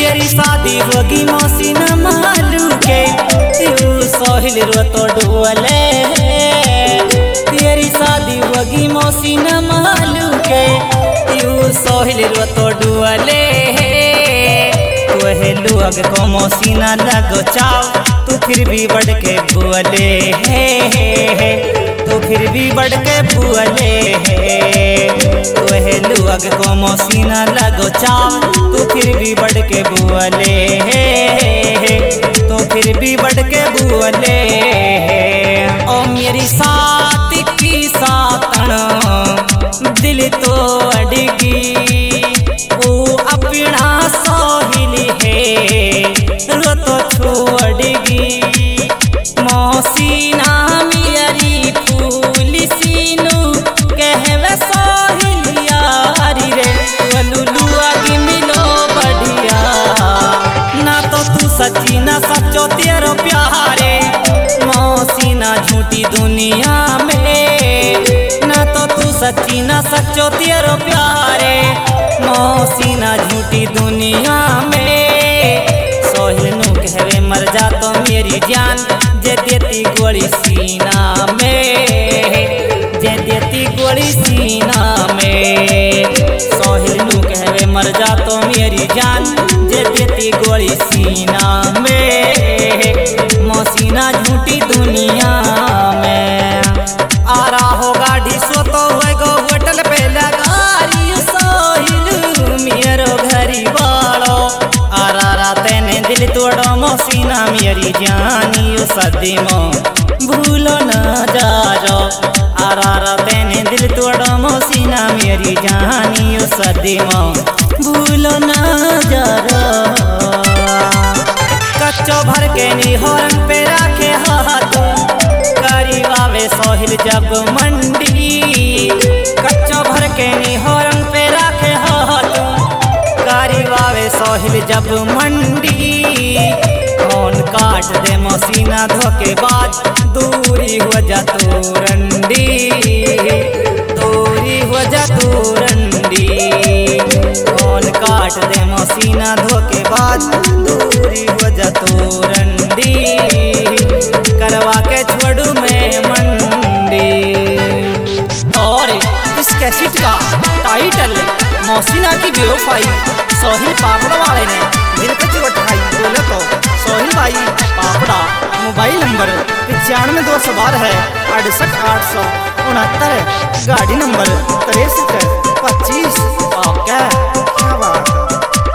तेरी शादी होगी मौसी न मालू के तू सोहिल रो तो डुअले। तेरी शादी होगी मौसी न मालू के तू सोहिल रो तो डुअले। वह लोग को मौसी न लगो चाव तू फिर भी बढ़ के बुअले है, तो फिर भी बढ़ के बुअले है। वह लोग को मौसी न लगो चाव तू फिर भी बढ़ के बुअले है, तो फिर भी बढ़ के बुअले है। ओ मेरी साथ की सातन दिल तो अड़गी वो अपना सोहिल है रो तो छोड़गी। मौसी ना मेरी फूल सीनू कहवे सोहिल यारी रे लुलुआ की मिलो बढ़िया। ना तो तू सच्ची ना सच्चो तेरो प्यारे मौसी ना झूठी दुनिया में। ना तो तू सच्ची ना सच्चो तेरो प्यारे मौसी ना झूठी दुनिया में। सोहिल नू कहवे मर जा तो मेरी जान जे देती गोली सीना में, जे देती गोली सीना में। सोहिल नू कहवे मर जा तो मेरी जान जे देती गोली सीना में। मौसी ना झूठी दुनिया में। आ रहा हो गाड़ी सो तो गो होटल पे लगारी सोहिल मेरो घरी वालो। आरा तेने दिल तोड़ो मौसी ना मेरी जानी सदी मो भूलो ना जारो। आरा तेने दिल तोड़ो मौसी ना मेरी जानी सदी मो भूलो ना जारो। कच्चो भर के निहोरन पे रखे हाथ करी वावे सोहिल जब मंडी। कच्चो भर के निहोरन पे रखे हाथ करी वावे सोहिल जब मंडी। कौन काट दे मौसी ना धोखेबाज दूरी हो जा तू रंडी, दूरी हो जा तू रंडी। कौन काट दे मौसी ना धोखेबाज दूरी हो जा तू रंडी। करवा के छोड़ू मैं मंडी। और इस कैसेट का टाइटल मौसीना की बेवफाई सोहिल पापड़ा वाले ने दिल पे चोट खाई बोले तो सोहिल भाई पापड़ा। मोबाइल नंबर 95 है 68 869। गाड़ी नंबर 63 25। क्या बात है।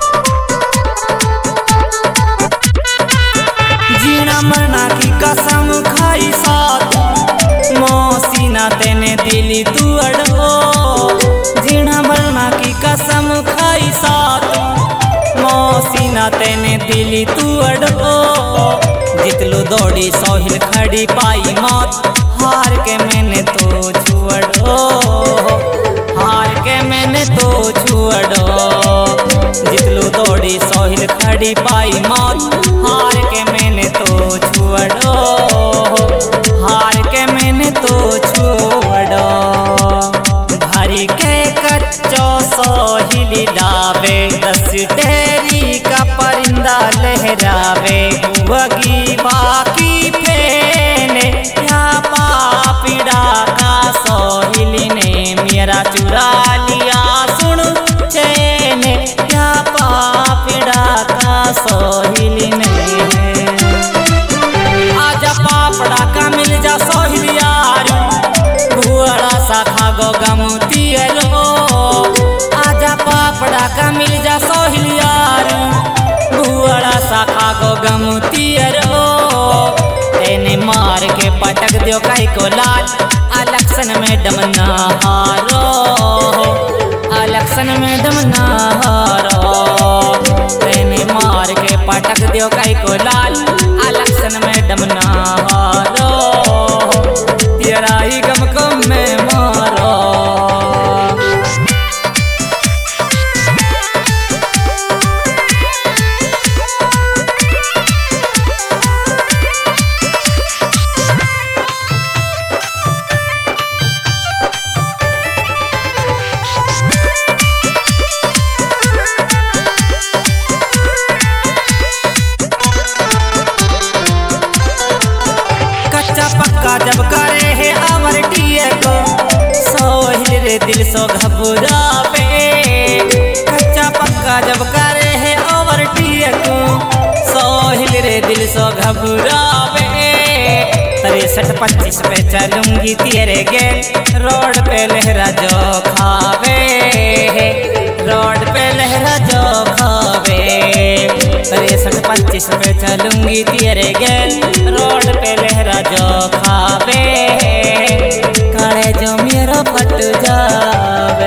जीना मरना की कसम खाई साथ मौसी ना तेने दिली तू अड़ो। जीना मरना की कसम खाई साथ मौसी ना तेने दिली तू अड़ो। जितलू दौड़ी सोहिल खड़ी पाई मौत हार के मैंने तो छुअड़ो, हार के मैंने तो छुअड़ो। जितलू दौड़ी सोहिल खड़ी पाई मौत हार के मैंने तो छुअड़ो, हार के मैंने तो छुअड़ो। भरी के कच्चो सोहिल लावे 10 टेरी का परिंदा लहरावे। वगी बाकी फेने या पापीड़ा का सोहिल ने मेरा चुरा लिया सुन चैने। या पापीड़ा का सोहिल ने आजा पापड़ा का मिल जा सोहिल यार भुअड़ा सा खागो गमुती लो। आजा पापड़ा का मिल जा सोहिल यार भुअड़ा सा खागो गमुती रो। तेने मार के पटक दियो कहीं को लाल इलेक्शन में दम ना हारो, इलेक्शन में दम ना हारो। तेने मार के पटक दियो कहीं को लाल इलेक्शन में दम ना हारो। तेरा ही गम को मैं मारो। घबरावे। 63-25 पे चलूंगी तेरे गेल, रोड पे लहरा जो खावे, रोड पे लहरा जो खावे। 63-25 पे चलूंगी तेरे गेल, रोड पे लहरा जो खावे, काले जो मेरा फट जावे।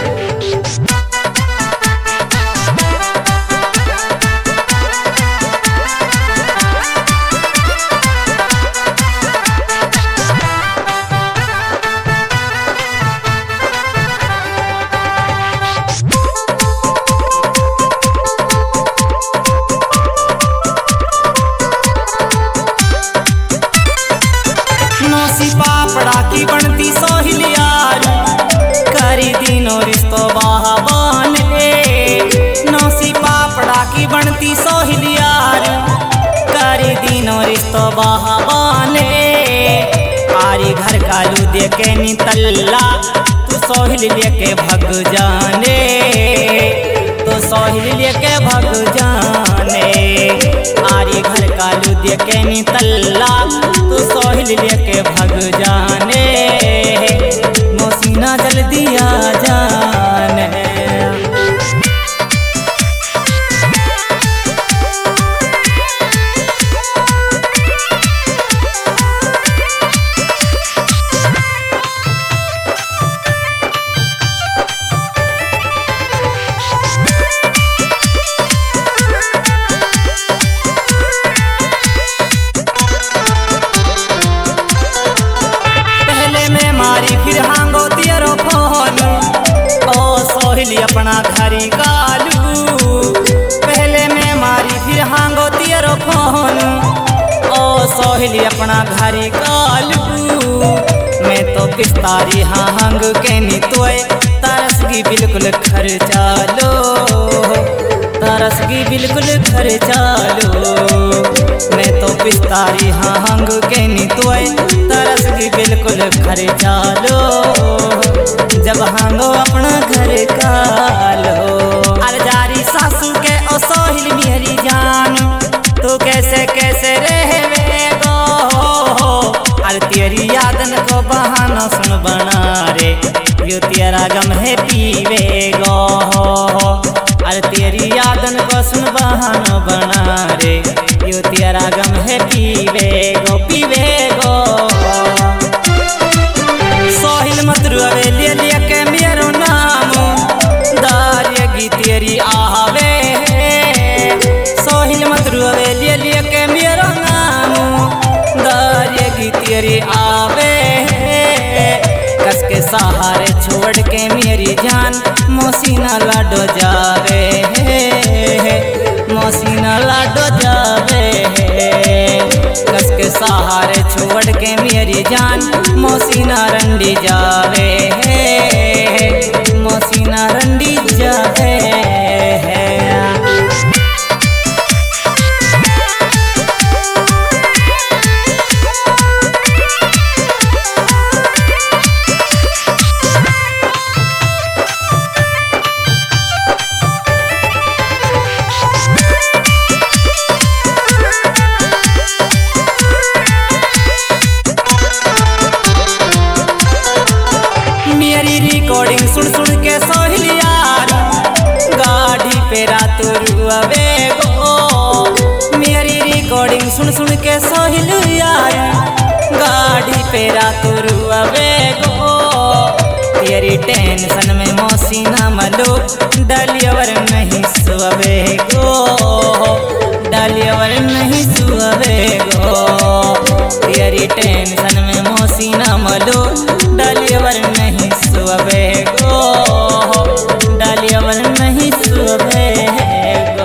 पापड़ा की बनती सोहिलियार, करी दिनों रिश्तो बहावान ले। नौसी पापड़ा की बनती सोहिलियार, करी दिनों रिश्तो बहावान ले। आरी घर कालू दे के नितल्ला, तू सोहिल लेके भग जाने, तो सोहिल लेके भग जाने। आरी घर कालू दे के नितल्ला, तू सोहिल लेके भग जाने, मोसीना जल्दी आ जाने। फिर हांगो तेरो फोन, ओ सोहिल अपना घरी कालू। पहले मैं मारी फिर हांगो तेरो फोन, ओ सोहिल अपना घरी कालू। मैं तो पिस्तारी हांग के नितोय, तरसगी बिल्कुल खर्चा लो, तरसगी बिल्कुल खर्चा लो। मैं तो पिस्तारी हांग के नितोय, तरसगी बिल्कुल खर्चा लो। जब हांगो अपना घर का लो, अरजारी सासू के ओ सोहिल मेरी जान, तू कैसे कैसे रहवे गो। अरे तेरी यादन को बहाना सुन बना रे, यो तेरा गम है पीवे गो। अरे तेरी यादन को सुन बहाना बना रे, यो तेरा गम है पीवे गो, पीवे गो। सोहिल मत रुआवे ले लेके मेरो नाम, दारियगी तेरी आवे। सोहिल मत रुआवे ले लेके मेरो नाम, दारियगी तेरी आवे। कस के सहारे छोड़ के मेरी जान, मोसीना लाडो जावे, मोसीना लाडो जावे। कस के सहारे छोड़ के मेरी जान, मोसीना रंडी जावे, मोसीना रंडी जावे। रिकॉर्डिंग सुन सुन के सोहिल यार, गाड़ी पे रात रुआवे गो। मेरी रिकॉर्डिंग सुन सुन के सोहिल यार, गाड़ी पे रात रुआवे गो। तेरी टेंशन में मोसीना मलो, डलियावर नहीं सुआवे गो, डलियावर नहीं सुआवे गो। तेरी टेंशन में मोसीना मलो, डलियावर नहीं सुआवे गो, डलियावर नहीं सुआवे गो।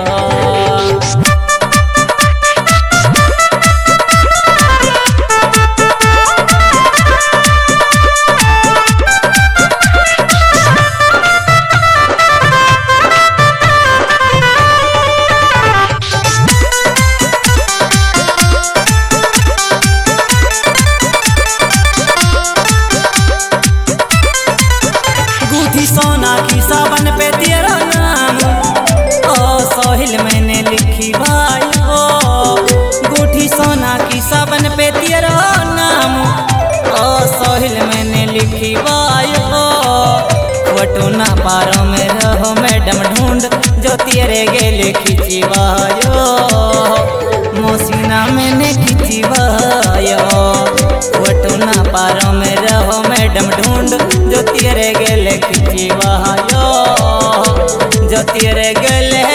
तेरे गेले किचिवायो जो तेरे गेले